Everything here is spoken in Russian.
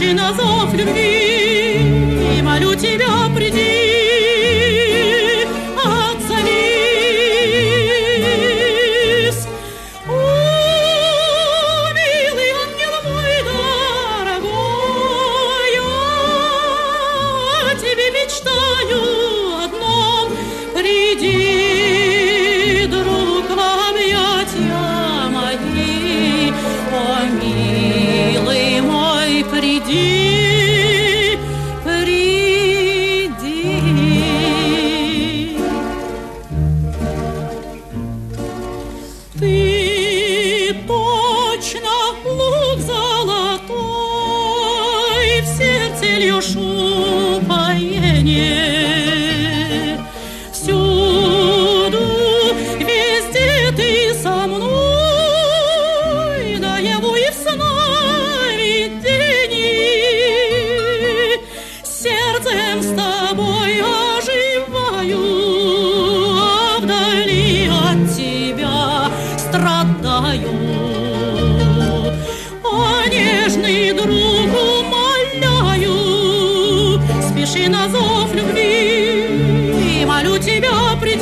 спеши на зов любви, и молю тебя, приди, отзовись. О, милый ангел мой дорогой, я о тебе мечтаю одном, приди, друг, в объятия мои, о, милый мой, приди, приди. Ты точно лук золотой, в сердце льешь упоение. Всюду, везде ты со мной, наяву и в сновидении. Сердцем с тобой оживаю, а вдали от тебя страдаю. О, нежный друг, умоляю, спеши на зов любви, и молю тебя,